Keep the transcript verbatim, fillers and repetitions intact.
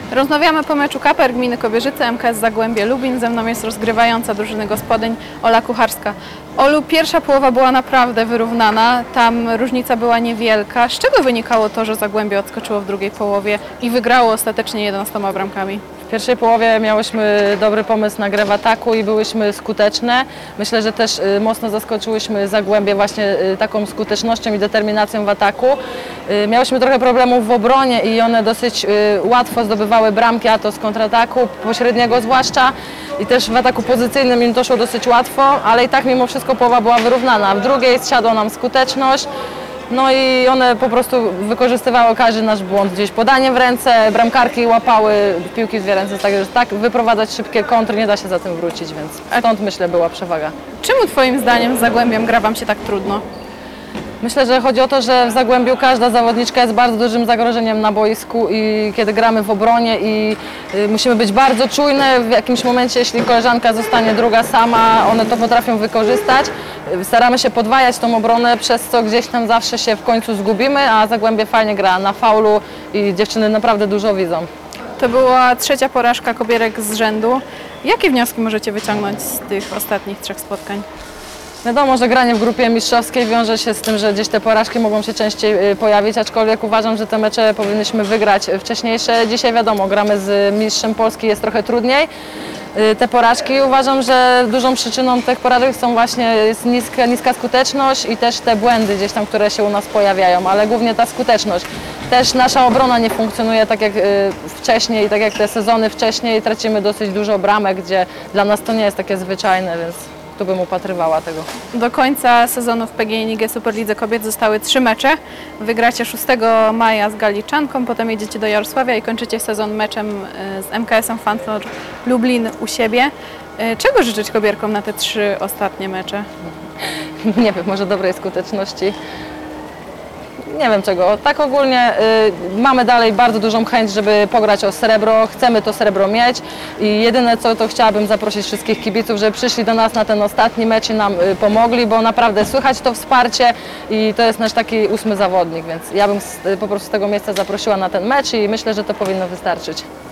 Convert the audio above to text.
Rozmawiamy po meczu K P R Gminy Kobierzyce M K S Zagłębie Lubin. Ze mną jest rozgrywająca drużyny gospodyń Ola Kucharska. Olu, pierwsza połowa była naprawdę wyrównana, tam różnica była niewielka. Z czego wynikało to, że Zagłębie odskoczyło w drugiej połowie i wygrało ostatecznie jedenastoma bramkami? W pierwszej połowie miałyśmy dobry pomysł na grę w ataku i byłyśmy skuteczne. Myślę, że też mocno zaskoczyłyśmy Zagłębie właśnie taką skutecznością i determinacją w ataku. Miałyśmy trochę problemów w obronie i one dosyć łatwo zdobywały bramki, a to z kontrataku, pośredniego zwłaszcza. I też w ataku pozycyjnym im to szło dosyć łatwo, ale i tak mimo wszystko połowa była wyrównana. W drugiej zsiadła nam skuteczność. No i one po prostu wykorzystywały każdy nasz błąd. Gdzieś podanie w ręce, bramkarki łapały piłki w dwie ręce. Także tak wyprowadzać szybkie kontry nie da się za tym wrócić, więc stąd myślę była przewaga. Czemu Twoim zdaniem z Zagłębiem gra Wam się tak trudno? Myślę, że chodzi o to, że w Zagłębiu każda zawodniczka jest bardzo dużym zagrożeniem na boisku i kiedy gramy w obronie i musimy być bardzo czujne w jakimś momencie, jeśli koleżanka zostanie druga sama, one to potrafią wykorzystać. Staramy się podwajać tą obronę, przez co gdzieś tam zawsze się w końcu zgubimy, a Zagłębie fajnie gra na faulu i dziewczyny naprawdę dużo widzą. To była trzecia porażka Kobierek z rzędu. Jakie wnioski możecie wyciągnąć z tych ostatnich trzech spotkań? Wiadomo, że granie w grupie mistrzowskiej wiąże się z tym, że gdzieś te porażki mogą się częściej pojawić, aczkolwiek uważam, że te mecze powinnyśmy wygrać wcześniejsze. Dzisiaj wiadomo, gramy z mistrzem Polski, jest trochę trudniej. Te porażki uważam, że dużą przyczyną tych porażek są właśnie jest niska, niska skuteczność i też te błędy gdzieś tam, które się u nas pojawiają, ale głównie ta skuteczność. Też nasza obrona nie funkcjonuje tak jak wcześniej, tak jak te sezony wcześniej, tracimy dosyć dużo bramek, gdzie dla nas to nie jest takie zwyczajne, więc tu bym upatrywała tego. Do końca sezonu w P G N I G Superlidze Kobiet zostały trzy mecze. Wygracie szóstego maja z Galiczanką, potem jedziecie do Jarosławia i kończycie sezon meczem z M K S-em Fanflor Lublin u siebie. Czego życzyć kobierkom na te trzy ostatnie mecze? Nie wiem, może dobrej skuteczności. Nie wiem czego. Tak ogólnie y, mamy dalej bardzo dużą chęć, żeby pograć o srebro. Chcemy to srebro mieć i jedyne co to chciałabym zaprosić wszystkich kibiców, żeby przyszli do nas na ten ostatni mecz i nam y, pomogli, bo naprawdę słychać to wsparcie i to jest nasz taki ósmy zawodnik, więc ja bym z, y, po prostu z tego miejsca zaprosiła na ten mecz i myślę, że to powinno wystarczyć.